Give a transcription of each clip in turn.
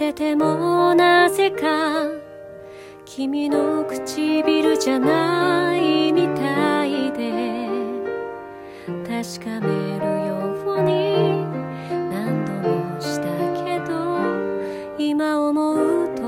ててもなぜか君の唇じゃないみたいで、確かめるように何度もしたけど、今思うと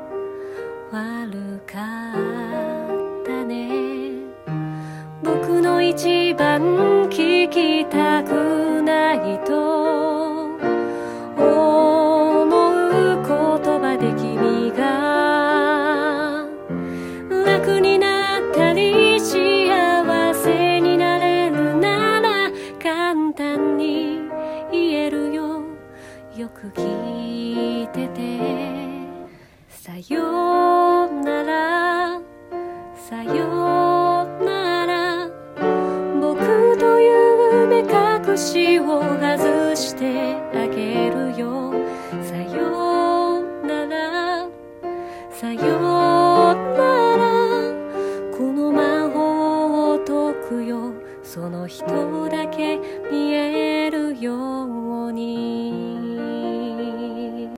悪かったね。僕の一番聞きたくないと思う言葉で君が楽になったり幸せになれるなら簡単に言えるよ。よく聞いてて、さよならさよなら、僕という目隠しを外してあげるよ。さよならさよなら、この魔法を解くよ。その人だけ見えるように。